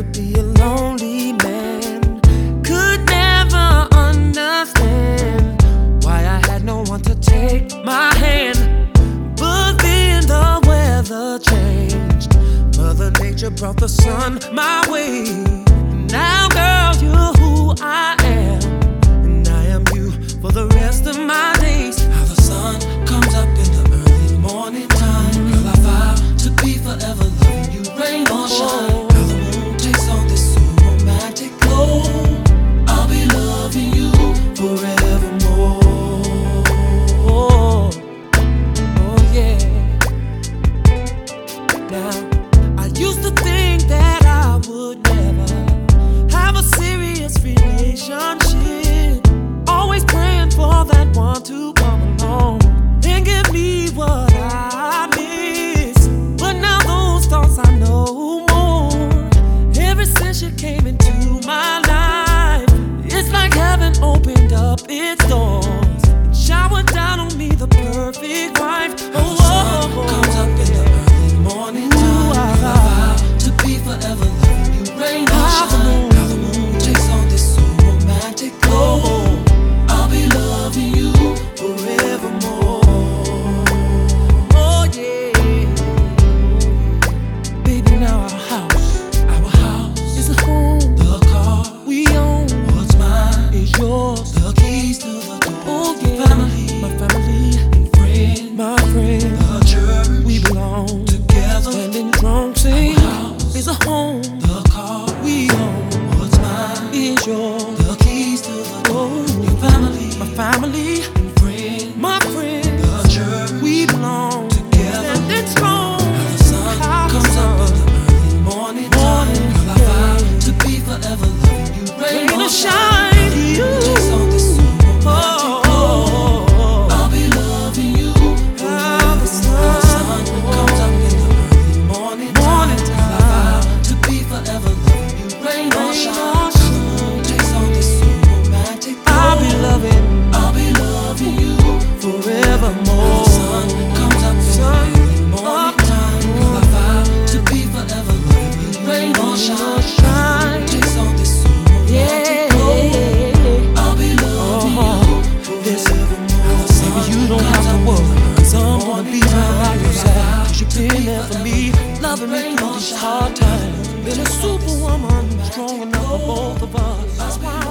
to be a lonely man. Could never understand why I had no one to take my hand. But then the weather changed. Mother Nature brought the sun my way. Now, girl, you're who I am, and I am you for the rest of my days. How the sun comes up in the early morning time. Girl, I vow to be forever loving you, rain or shine. How the moon takes on this so romantic glow. I'll be loving you forevermore. Oh yeah. Now, I used to think that I would never have a serious relationship. Always praying for that one to come along and give me what I miss. But now those thoughts I know more. Ever since you came into my life, it's like heaven opened up its doors and showered down on me the perfect wife. How the sun comes up in the early morning time. I vow to be forever loving you, rain or shine. How the moon takes on this so romantic glow. I'll be loving you forevermore. Oh yeah. Baby, now our house is a home. The car We own what's mine is yours. the keys to the door. Oh yeah. Family, My family, friend, my friend. the church We belong together. standing strong. Say house is a home. The car We own what's mine is yours. the keys to the door. Oh, Your family, my family, friend, my friend. the church We belong together. standing strong. How the sun comes up in the early morning time. Girl, I vow to be forever loving you, rain Rain or or shine. shine, you. Takes on this so romantic glow. Oh, I'll be loving you how the forever. How the sun comes up in the early morning time. Girl, I vow to be forever loving you, rain or shine. How the moon takes on this so romantic glow. I'll be loving you forevermore. How the sun comes up in the early morning time. Girl, I vow to be forever loving you, rain or shine. Shine. Takes on this so romantic glow. Yeah. I'll be loving you forevermore. How the sun Baby, you don't have to comes up worry, in the 'cause I'm early gonna morning be right by time. your Girl, I side. vow 'Cause you've to been be there for me, loving me rain through or these shine. hard times. Been a superwoman, strong enough for both of us. That's why